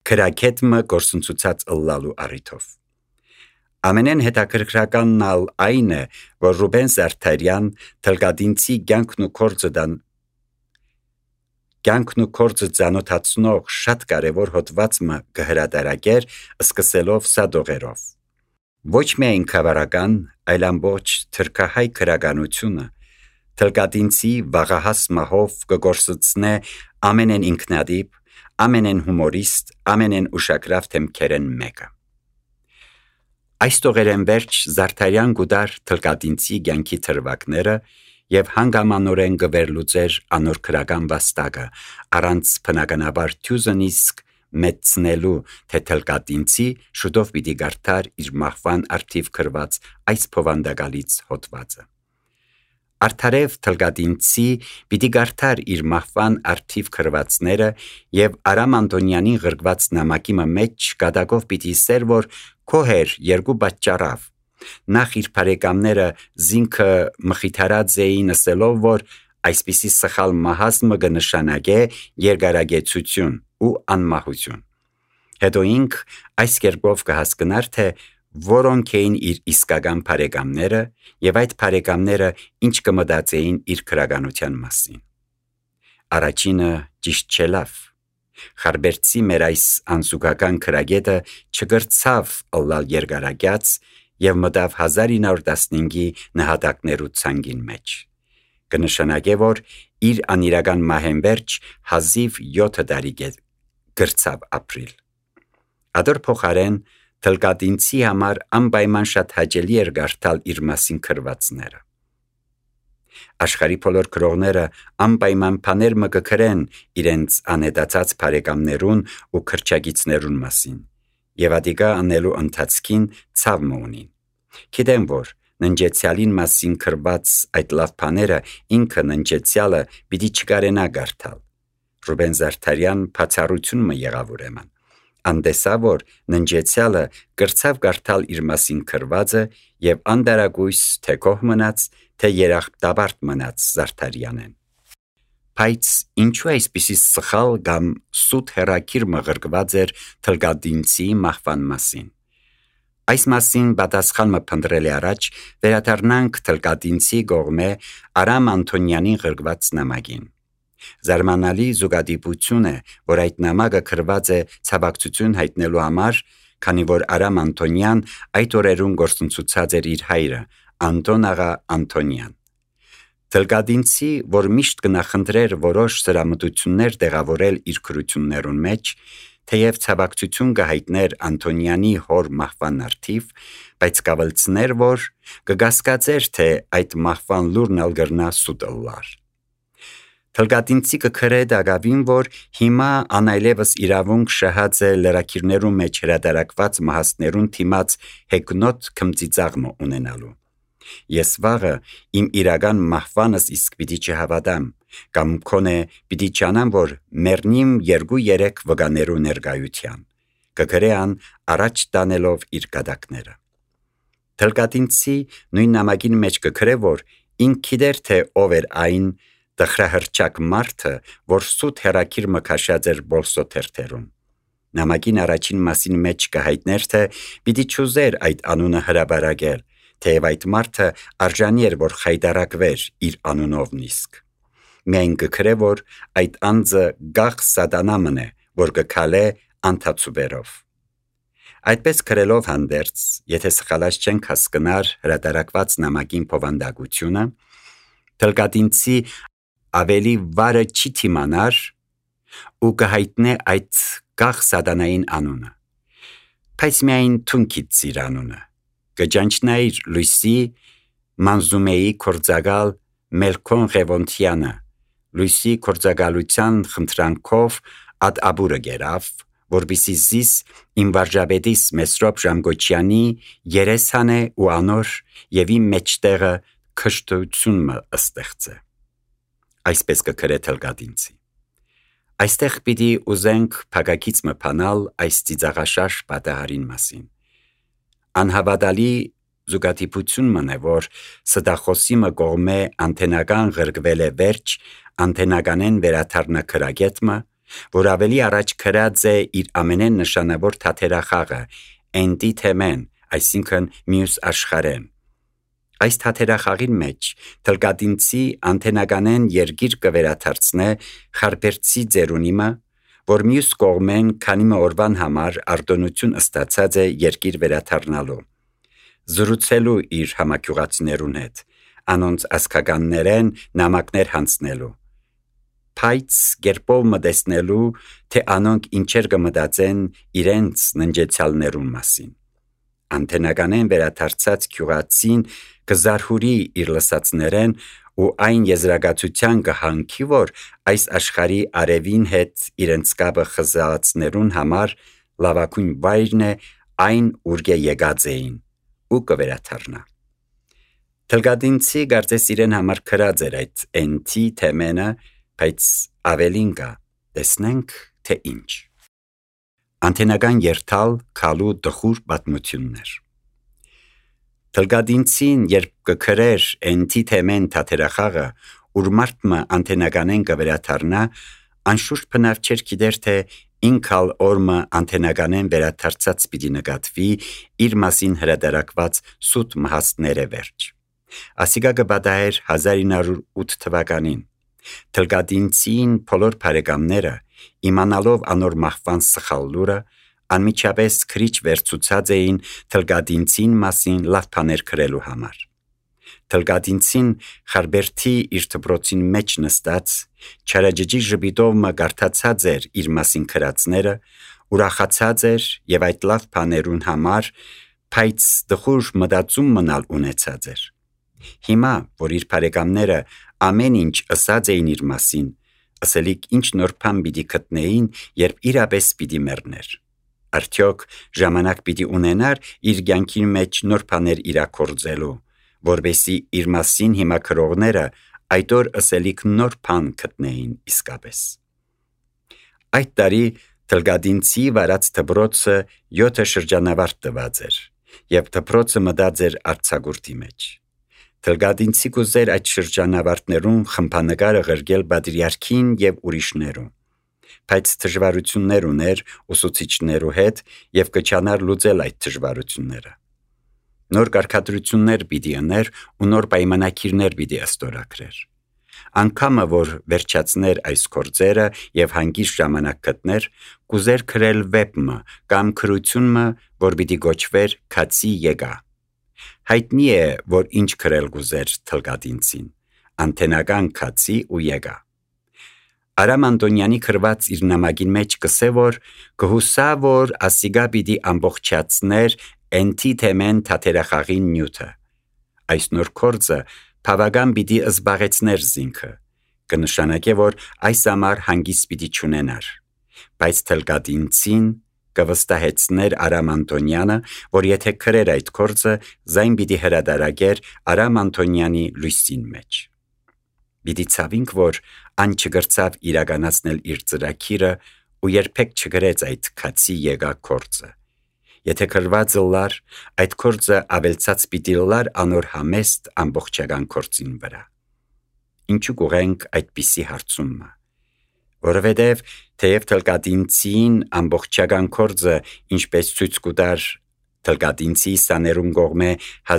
քրագետմը գործընծուցած ըլլալու առիթով։ Ամենեն հետաքրքրականն այն է, որ Ռուբեն Զարդարյան թլկադինցի կյանքն ու կորձը ծանոթացնող շատ կարևոր հոդվածը կհրատարակեր սկսելով սադողերով։ Ոչ միայն խավարական, այլ ամբողջ թրքահայ քրագանությունը թլկադինցի վաղահաս մահով կգործծնե ամենեն ինքնադիպ, ամենեն հումորիստ, ամենեն ուշագրավ թեմքերեն մեկը։ Այս տողերեն վերջ Զարդարյան գուդար թլկադինցի կյանքի թրվակները և հանգամանորեն գվերլուծեր անոր քրական վաստակը, առանց բնականաբար թյուզն իսկ մեծնելու, թե թլկադինցի շուտով պիտի գարթար իր մահվան արդիվ գրված այս փովանդակալից հոդվածը։ Արդարև թլկադինցի պիտի գարթար իր մահվան արդիվ գրվածները և Արամ Անտոնյանի գրգված նամակի մեջ կատակով պիտի սեր, որ քոհեր երկու պատճառավ։ Նախ իր բարեկամները զինքը մխիթարած էին ասելով, որ այսպիսի սխալ մահազմը կնշանակե երկարագեցություն ու անմահություն։ Հետո ինք այս կերպով կհասկնար, թե որոնք էին իր իսկական բարեկամները և այդ բարեկամները ինչ կմտածեին իր քրագանության մասին։ Առաջինը ճիշտ չելավ։ Խարբերցի մեր այս անզուգական քրագետը չգրցավ ըլլալ երկարագյաց և մտավ 1915-ի նահատակներու ցանգին մեջ։ Կնշանակե, որ իր անիրական մահեն վերջ հազիվ 7 տարի գրցավ ապրիլ։ Ադոր փոխարեն թլկադինցի համար անպայման շատ հաճելի էր գարթալ իր մասին գրվածները։ Աշխարհի բոլոր գրողները անպայման բաներ մը կգրեն իրենց անհետացած բարեկամներուն ու քրչագիցներուն մասին, և ադիգա անելու ընթացքին ցավ մը ունին։ Գիտեմ, որ ննջեցյալին մասին գրված այդ լավ բաները ինքը ննջեցյալը պիտի չկարենա գարթալ։ Ռուբեն Զարդարյան բացառություն մը եղավ ուրեմն։ Անդեսա, որ ննջեցյալը կրցավ գարթալ իր մասին գրվածը և անդարագույս թե կոհ մնաց, թե երախտաբարդ մնաց Զարդարյանեն։ Բայց ինչու այսպիսի սխալ կամ սուտ հեռակիր մը գրգված էր թլկադինցի մահվան մասին։ Այս մասին պատասխան մը փնտրելի առաջ վերադառնանք թլկադինցի կողմէ Արամ Անտոնյանին գրգված նամակին։ Զարմանալի զուգադիպություն է, որ այդ նամակը գրված է ցավակցություն հայտնելու համար, քանի որ Արամ Անտոնյան այդ օրերուն գործընծուցած էր իր հայրը, Անտոն աղա Անտոնյան։ Թլկադինցի, որ միշտ կնախընտրեր որոշ սրամտություններ տեղավորել իր գրություններուն մեջ, թեև ցավակցություն կհայտներ Անտոնյանի հոր մահվան արդիվ, բայց կավլցներ, որ կգասկածեր, թե այդ մահվան լուրն ալ գրնա սուտ ըլլար։ Թլկադինցի կգրե դակավին, որ հիմա անայլևս իրավունք շահած է լրակիրներու մեջ հրատարակված մահացներուն թիմած հեգնոտ քմծիծաղմը ունենալու։ Ես վաղը իմ իրական մահվանս իսկ պիտի չհավատամ, կամ քոնե պիտի ճանամ, որ մեռնիմ 2-3 վկաներու ներկայության, կգրե ան առաջ տանելով իր կատակները։ Թլկադինցի նույն նամակին մեջ կգրե, որ ինք գիտեր, թե ով էր այն տխրահրճակ մարդը, որ սուտ հեռակիր մը քաշած էր բոլսո թերթերում։ Նամակին առաջին մասին մեջ կհայտներ, թե պիտի չուզեր այդ անունը հրաբարակել, թեև այդ մարդը արժանի էր, որ խայտարակվեր իր անունով նիսկ։ Միայն կգրե, որ այդ անձը գաղ սատանա մնե, որ կքալե անթացուբերով։ Այդպես գրելով հանդերձ, եթե սխալած չենք հասկնար հրատարակված նամակին փովանդակությունը, թլկադինցի ավելի վարը չի թիմանար ու կհայտնե այդ գաղ սատանային անունը։ Բայց միայն թունքից իր անունը կջանչնայր լույսի մանզումեի կորձագալ Մելքոն Ղևոնթյանը, լույսի կորձագալության խնդրանքով ադ աբուրը գերավ, որպիսի զիս իմ վարժապետիս Մեսրոպ Ժամգոչյանի երեսան է ու անոր և իմ մեջտեղը քշտություն մը ըստեղծե։ Այսպես կգրե թլկադինցի։ Այստեղ պիտի ուզենք փակակից մը փանալ այս ծիծաղաշարժ պատահարին մասին։ Անհավատալի զուգադիպություն մն է, որ ստախոսի մը կողմե անթենական գրգվել է վերջ, անթենականեն վերաթարնա քրագետմը, որ ավելի առաջ քրած է իր ամենեն նշանավոր թատերախաղը Էնդի թեմեն, այսինքն մյուս աշխարհեն։ Այս թատերախաղին մեջ թլկադինցի անթենականեն երգիր կվերաթարցնե խարբերցի ձերունիմը, որ մյուս կողմեն քանի օրվան համար արտոնություն ստացած է երգիր վերաթարնալու, զրուցելու իր համակյուղացիներուն հետ, անոնց ասկականներեն նամակներ հանձնելու, փայց գերպով մտեսնելու, թե անոնք ինչեր կմտածեն իրենց ննջեցյալներուն մասին։ Անթենականեն վերաթարցած քյուղացին կզարհուրի իր լսածներեն ու այն եզրակացության կհանքի, որ այս աշխարհի արևին հետ իրենց կապը խզացներուն համար լավակույն վայրն է այն ուրգե եկած էին ու կվերաթարնա։ Թլկադինցի կարծես իրեն համար քրած էր այդ Էնթի թեմենը, բայց ավելին կա, տեսնենք թե ինչ։ Անթենական երթալ քալու դխուր պատմություններ։ Թլկադինցին երբ կքրեր Էնթի թեմեն թատերախաղը, ուր մարդը անթենականեն կվերաթարնա, անշուշտ բնավ չէր գիտեր, թե ինքալ օրմը անթենականեն վերաթարցած պիտի նկատվի իր մասին հրատարակված սուտ մահաստները վերջ։ Ասիկա կպատահեր 1908 թվականին։ Թլկադինցին բոլոր բարեկամները, իմանալով անոր մահվան սխալ լուրը, անմիջապես քրիչ վերցուցած էին թլկադինցին մասին լավ բաներ գրելու համար։ Թլկադինցին խարբերթի իր դպրոցին մեջ նստած, չարաջջի ժպիտով կարդացած էր իր մասին գրածները, ուրախացած էր եւ այդ լավ բաներուն համար, բայց դխուր մտածում մնալ ունեցած էր։ Հիմա, որ իր բարեկամները ամեն ինչ ըսած էին իր մասին, ըսելիք ինչ նոր բան պիտի գտնեին, երբ իրապես պիտի մեռներ։ Արդյոք ժամանակ պիտի ունենար իր կյանքի մեջ նոր բաներ իրագործելու, որովհետեւ իր մասին հիմա գրողները այդ օր ըսելիք նոր բան գտնեին իսկապես։ Այդ տարի Թլկադինցի վարած դպրոցը 7 շրջանավարտ տված էր, եւ դպրոցը մտած էր արձակուրդի մեջ։ Թլկադինցի կուզեր այդ շրջանավարտներուն խմբանկարը ղրգել պատրիարքին եւ ուրիշներուն, բայց դժվարություններ ուներ ուսուցիչներու հետ եւ կչանար լուծել այդ դժվարությունները։ Նոր կարգադրություններ պիտի ուներ ու նոր պայմանագիրներ պիտի ստորագրեր։ Անկամը որ վերջացներ այս գործերը եւ հանգիստ ժամանակ գտներ, կուզեր գրել վեպը կամ քրությունը, որ պիտի գոչվեր Քացի եկա։ Հայտնի է, որ ինչ գրել գուզեր Թլկադինցին, անթենական Քացի ու եկա։ Արամ Անտոնյանի գրված իր նամակին մեջ կսե, որ կհուսա, որ ասիգա պիտի ամբողջացներ Էնթի թեմեն թատերախաղին նյութը։ Այս նոր գործը բավական պիտի զբաղեցներ զինքը, կնշանակե, որ այս ամառ հանգիստ պիտի չունենար, բայց Թլկադինցին կվստահեցներ Արամ Անտոնյանը, որ եթե գրեր այդ գործը, զայն պիտի հրադարագեր Արամ Անտոնյանի լույսին մեջ։ Պիտի ցավինք, որ ան չգրծավ իրականացնել իր ծրագիրը ու երբեք չգրեց այդ Քացի եկա գործը։ Եթե գրվածը լար, այդ գործը ավելցած պիտի լար անոր համեստ ամբողջական գործին վրա։ Ինչու կուղենք այդպիսի հարցումը, որովհետև թեև Թլկադինցին ամբողջական գործը, ինչպես ցույց կտար Թլկադինցի սաներուն կողմէ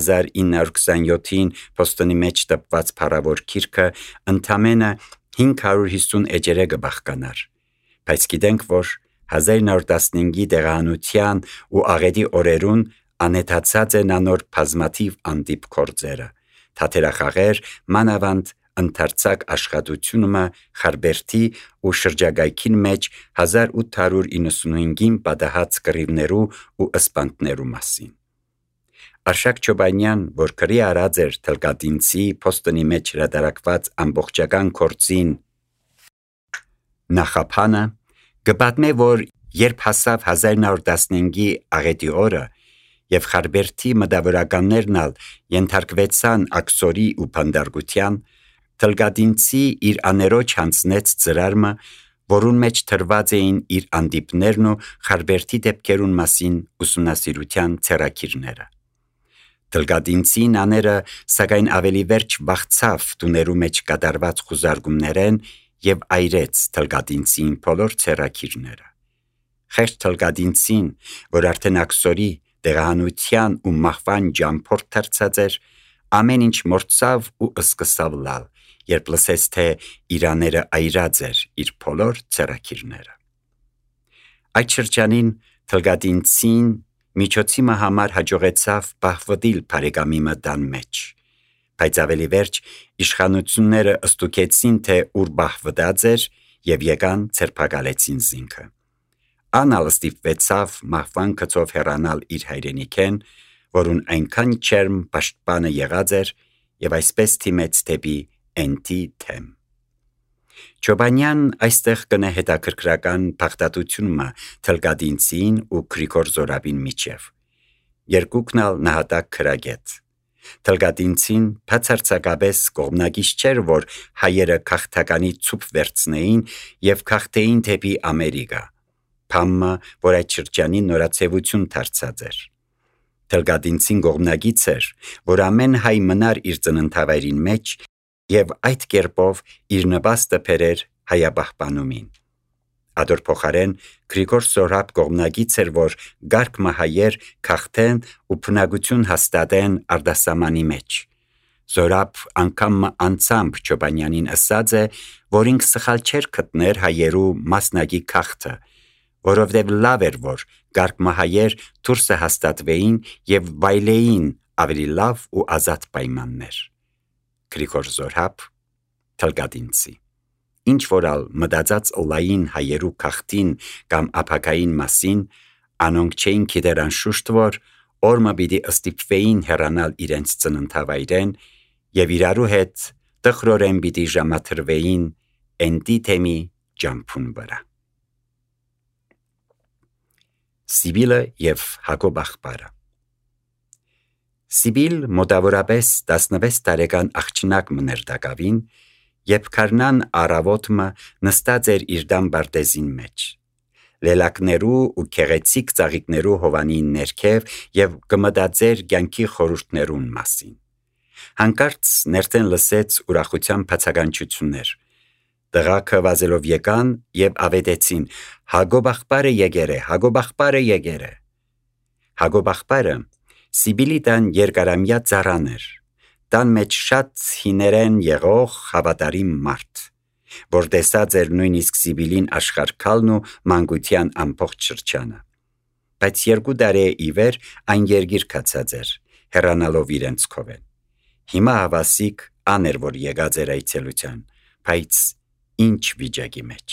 1927-ին Բոստոնի մեջ տպված փառավոր գիրքը ընդամենը 550 էջերը կբաղկանար, բայց գիտենք, որ 1915-ի դեղանության ու աղետի օրերուն անհետացած են անոր բազմաթիվ անդիպ գործերը, թատերախաղեր, մանավանդ ընդարձակ աշխատությունը Խարբերթի ու շրջագայքին մեջ 1895-ին պատահած կռիվներու ու ըսպանտներու մասին։ Արշակ Չոբանյան, որ գրի արած էր Թլկադինցի Բոստոնի մեջ հրատարակված ամբողջական գործին նախապանը, կպատմե, որ երբ հասավ 1915-ի աղետի օրը եւ Խարբերթի մտավորականներն ալ ենթարկվեցան աքսորի ու փանդարգության, Թլկադինցի իր աներոջ հանձնեց ծրարը, որուն մեջ թրված էին իր անդիպներն ու Խարբերթի դեպքերուն մասին ուսումնասիրության ցերակիրները։ Թլկադինցին աները սակայն ավելի վերջ բաղցավ տուներու մեջ կատարված խուզարկումներեն եւ այրեց թլգադինցին բոլոր ցերակիրները։ Խեղճ թլգադինցին, որ արդեն աքսորի դեղահանության ու մահվան ջամփորդ դարձած էր, ամեն ինչ մորցավ ու սկսավ լալ, երբ լսեց, թե իրաները այրած էր իր բոլոր ցերակիրները։ Այդ շրջանին թլգադինցին միջոցիմը համար հաջողեցավ բահվդիլ բարեկամի մտան մեջ, բայց ավելի վերջ իշխանությունները ըստուկեցին, թե ուր բահվդած էր եւ եկան ցերպակալեցին զինքը։ Անալ ստիպվեցավ մահվան գծով հեռանալ իր հայրենիքեն, որուն այնքան չերմ պաշտպանը եղած էր եւ այսպես թիմեց դեպի Էնտի թեմ։ Չոբանյան այստեղ կնե հետաքրքրական փախտատությունը թլգադինցին ու Գրիգոր Զորաբին միջև։ Երկուքն ալ նահատակ քրագետ։ Թլգադինցին բացարձակապես կողմնակից չէր, որ հայերը քաղաքականի ցուփ վերցնեին եւ քաղաքտեին դեպի Ամերիկա, փամը, որ այդ շրջանի նորացեվություն դարձած էր։ Թլգադինցին կողմնակից էր, որ ամեն հայ մնար իր ծննդավայրին մեջ եւ այդ կերպով իր նպաստը բերեր հայաբահբանումին։ Ադոր փոխարեն Գրիգոր Զորաբ կողմնակից էր, որ գարկմը հայեր քաղաքտեն ու բնակություն հաստատեն արտասահմանի մեջ։ Զորաբ անգամ անցամբ Չոբանյանին ասած է, որ ինք սխալ չէր գտներ հայերու մասնագի քաղաքը, որովհետև լավ էր, որ գարկմը հայեր դուրսը հաստատվեին եւ վայելեին ավելի լավ ու ազատ պայմաններ։ Գրիգոր Զորաբ, թլգադինցի։ Ինչ որալ մտածած լային հայերու քաղաքին կամ ապակային մասին, անոնք չէին գիտեր անշուշտ, որ օրմը պիտի ըստիպվեին հեռանալ իրենց ծննդավայրեն եւ իրարու հետ տխրորեն պիտի ժամաթրվեին Էնտի թեմի ջամփուն վրա։ Սիբիլը եւ Հակոբ աղբարը։ Սիբիլ մոտավորապես 16 տարեկան աղջնակ մներ դակավին, երբ Քարնան առավոտը նստած էր իր դամբարտեզին մեջ։ Լելակներու ու քեղեցիկ ծաղիկներու հովանին ներքև եւ կմտածեր կյանքի խորհուրդներուն մասին։ Հանկարծ ներտեն լսեց ուրախության բացականչություններ։ Տղաքը վազելով եկան եւ ավետեցին. Հակոբ աղբարը եկեր է, Հակոբ աղբարը եկեր է։ Հակոբ աղբարը Սիբիլի տան երկարամյա ծառան էր, տան մեջ շատ հիներեն եղող հավատարիմ մարդ, որ տեսած էր նույնիսկ Սիբիլին աշխարհքալն ու մանկության ամբողջ շրջանը։ Բայց 2 տարի ի վեր այն երգիր կացած էր, հեռանալով իրենց քովեն։ Հիմա հավասիկ աներ, որ եկած էր այցելության, բայց ինչ վիճակի մեջ։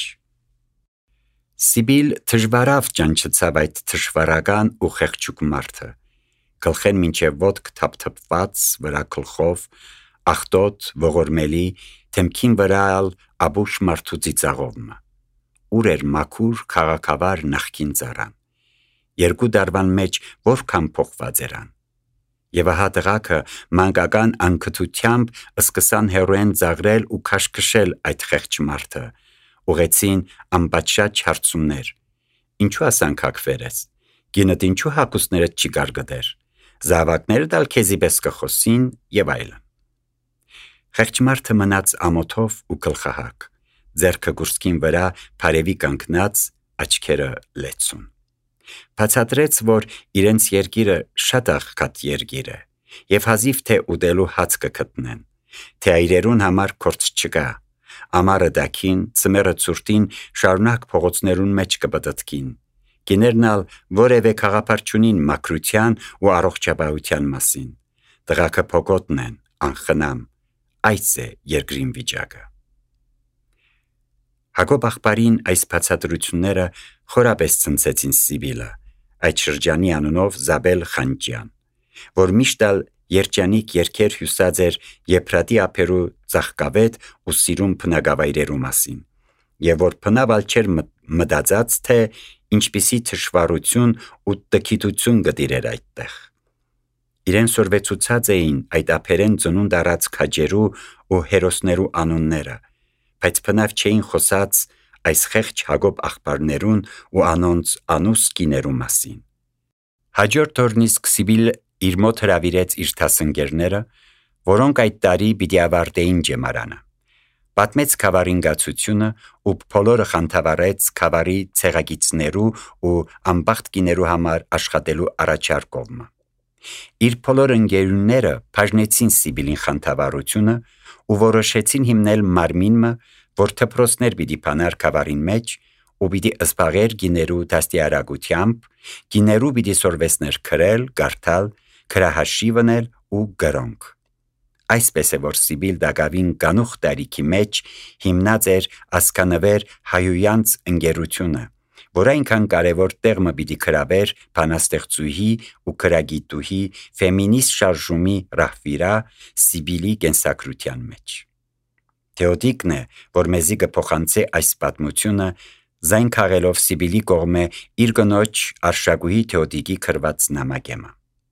Սիբիլ դժվարավ ճանչցավ այդ դժվարական ու խեղճուկ մարդը, գլխեն մինչև ոտք թափթփված վրա գլխով, ախտոտ ողորմելի, թեմքին վրա ալ աբուշ մարդու ծիծաղովը։ Ուր էր մաքուր քաղաքավար նախկին ծառան։ 2 տարվան մեջ որքան փոխված երան։ Եվ ահա տղաքը մանկական անկթությամբ սկսան հերոեն ծաղրել ու քաշքշել այդ խեղճ մարդը, ուղեցին անպատշաճ հարցումներ։ Ինչու ասանք հակվերես, գինդ ինչու հակուսներդ չի գարգդեր, զավակները դալ քեզի պես կխոսին եւ այլն։ Խեղճ մարդը մնաց ամոթով ու գլխահակ, ձեռքը գուրսկին վրա բարևի կանգնած, աչքերը լեցուն։ Բացատրեց, որ իրենց երգիրը շատ աղքատ երգիր է եւ հազիվ թե ուտելու հաց կգտնեն, թե այրերուն համար կորց չկա, ամառը դակին, ծմերը ցուրտին շարունակ փողոցներուն մեջ կպտտքին, գիներն ալ որևէ խաղապար չունին մաքրության ու առողջապահության մասին, տղաքը փոկոտն են, անխնամ, այս է երկրին վիճակը։ Հակոբ աղբարին այս բացատրությունները խորապես ցնցեցին Սիբիլը, այդ շրջանի անունով Զաբել Խանջյան, որ միշտ ալ երջանիկ երգեր հյուսած էր Եփրատի ափերու ծաղկավետ ու սիրուն բնակավայրերու մասին, եւ որ բնավալ չէր մտածած, թե ինչպիսի թշվառություն ու տքիտություն գտիրեր այդտեղ։ Իրեն սորվեցուցած էին այդ ափերեն ծնունդ առած քաջերու ու հերոսներու անունները, բայց բնավ չէին խոսած այս խեղճ Հակոբ աղբարներուն ու անոնց անուս կիներու մասին։ Հաջորդ օրն իսկ Սիբիլ իր մոտ հրավիրեց իր դասընկերները, որոնք այդ տարի պիտի ավարտեին ջեմարանը։ պատմեց քավարին գացությունը ու բոլորը խանդավառեց քավարի ցեղագիծներու ու անբախտ կիներու համար աշխատելու առաջարկումը։ Իր բոլոր ընկերուները բաժնեցին Սիբիլին խանդավառությունը ու որոշեցին հիմնել մարմինը, որ դպրոցներ պիտի բանար քավարին մեջ ու պիտի զբաղեր գիներու դաստիարակությամբ, գիներու պիտի սորվեսներ քրել, գարթալ, քրահաշիվնել ու գրոնք։ Այսպես է որ Սիբիլ դակավին կանուխ տարիքի մեջ հիմնած էր ասկանվեր հայույանց ընկերությունը, որ այնքան կարևոր տեղը պիտի գրավեր բանաստեղծուհի ու քրագիտուհի ֆեմինիստ շարժումի ռահվիրա Սիբիլի կենսակրության մեջ։ Թեոդիկն է, որ մեզի կփոխանցի այս պատմությունը զայն քաղելով Սիբիլի կողմէ իր կնոջ Արշակուհի Թեոդիկի գրված նամակեմը։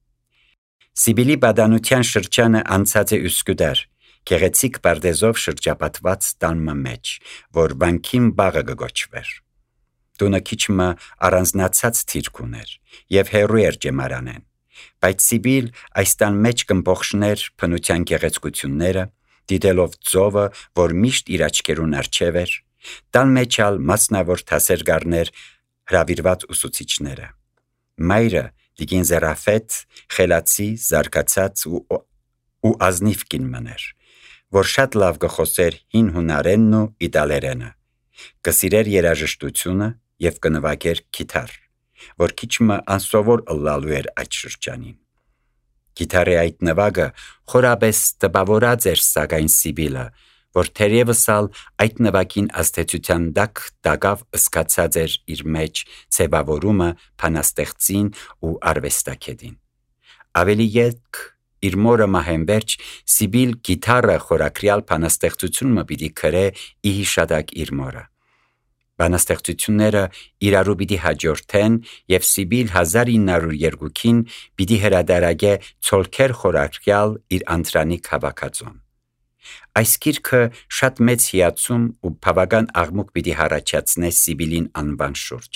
Սիբիլի բադանության շրջանը անցած է Üsküdar, գեղեցիկ բարդեզով շրջապատված տանը մեջ, որ վանքին բաղը կգոչվեր։ Տունը քիչմը առանձնացած թիրք ուներ եւ հեռու էր ջեմարանեն, բայց Սիբիլ այս տան մեջ կմփոխշներ բնության գեղեցկությունները, դիտելով ծովը, որ միշտ իր աչքերուն առջև էր, տան մեջ ալ մասնավոր թասեր գարներ հրավիրված ուսուցիչները։ Մայրը Տիկին Զերաֆետ խելացի, զարգացած ու ազնիվ կին մներ, որ շատ լավ կխոսեր հին հունարենն ու իտալերենը, կսիրեր երաժշտությունը եւ կնվագեր գիտար, որ քիչմը անսովոր ըլլալու էր այդ շրջանին։ Գիտարի այդ նվագը խորապես տպավորած էր սակայն Սիբիլը, որ թերևս ալ այդ նվագին աստեցության դակավ ըսկացած էր իր մեջ ցեվավորումը փանաստեղծին ու արվեստագետին։ Ավելի յետք իր մորը մահենվերջ Սիբիլ գիտարը խորակրյալ փանաստեղծությունը պիտի քրե ի հիշադակ իր մորը։ Բանաստեղծությունները իրարու պիտի հաջորդեն եւ Սիբիլ 1902-ին պիտի հրադարագե ցոլքեր խորակրյալ իր անտրանի քաղաքացուն։ Այս գիրքը շատ մեծ հիացում ու բավական աղմուկ պիտի հառաջացնե Սիբիլին անվան շուրջ։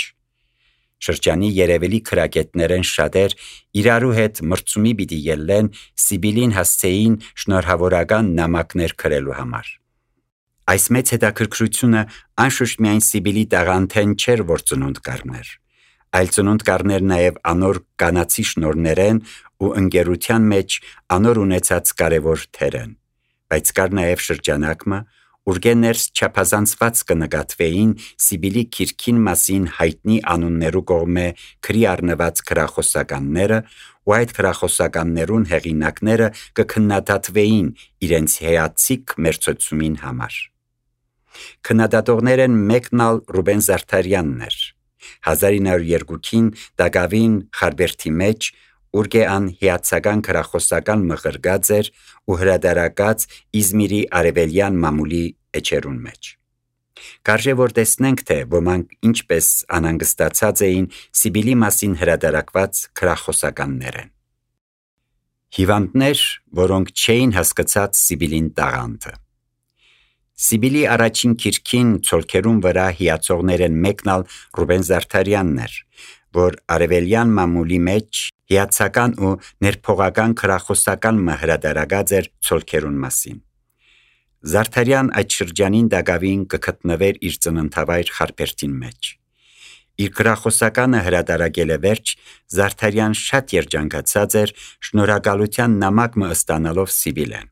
Շրջանի երևելի քրագետներեն շատեր իրարու հետ մրցումի պիտի ելլեն Սիբիլին հասցեին շնորհավորական նամակներ գրելու համար։ Այս մեծ հետաքրքրությունը անշուշտ միայն Սիբիլի տաղանդեն չէր, որ ծնունդ կառներ, այլ ծնունդ կառներ նաև անոր կանացի շնորներեն ու ընկերության մեջ անոր ունեցած կարևոր թերեն, բայց կար նաև շրջանակը, ուրգեներս չափազանցված կնկատվեին Սիբիլի քիրքին մասին հայտնի անուններու կողմէ քրի առնված քրախոսականները ու այդ քրախոսականներուն հեղինակները կքննադատվեին իրենց հեացիկ մերձոցումին համար։ Քննադատողներեն մեկն ալ Ռուբեն Զարդարյանն էր։ 1902-ին Դագավին Խարբերդի մեջ ուրգեան հիացական քրախոսական մղրգած էր ու հրադարակած Իզմիրի արևելյան մամուլի էջերուն մեջ։ Կարժե որ տեսնենք, թե ոմանք ինչպես անհանգստացած էին Սիբիլի մասին հրադարակված քրախոսականներեն։ Հիվանդներ, որոնք չէին հասկացած Սիբիլին տաղանդը։ Սիբիլի առաջին քիրքին ցոլքերուն վրա հիացողներեն մեկն ալ Ռուբեն Զարդարյանն էր, որ արևելյան մամուլի մեջ հիացական ու ներփողական քրախոսական հրադարակած էր ցոլքերուն մասին։ Զարդարյան այդ շրջանին Դագավին կգտնվեր իր ծննդավայր Խարբերդին մեջ։ Իր քրախոսականը հրադարակելը վերջ Զարդարյան շատ երջանկացած էր շնորհակալության նամակ ստանալով Սիբիլեն։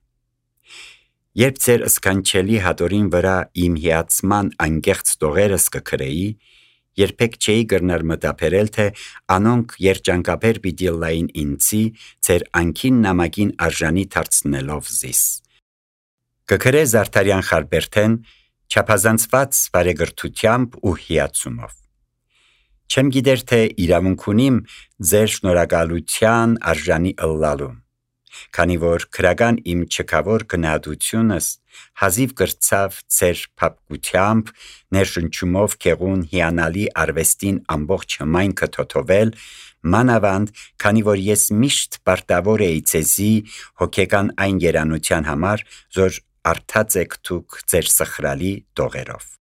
Երբ ձեր սքանչելի հատորին վրա իմ հիացման անկեղծ տողերս կքրեի, երբեք չէի գրնար մտապերել, թե անոնք երջանկաբեր պիտի լային ինձի ձեր անքին նամակին արժանի դարձնելով զիս։ Կքրե Զարդարյան Խարբերդեն չափազանցված բարեգրթությամբ ու հիացումով։ Չեմ գիտեր, թե իրավունք ունիմ ձեր շնորհակալության արժանի ըլլալու, քանի որ քրական իմ չքավոր գնահատությունս հազիվ կրծավ ձեր փափկությամբ, ներշնչումով քեղուն հիանալի արվեստին ամբողջ հմայնքը թոթովել, մանավանդ, քանի որ ես միշտ պարտավոր էի ձեզի հոգեկան այն երանության համար, որ արդած եք դուք ձեր սխրալի տողերով։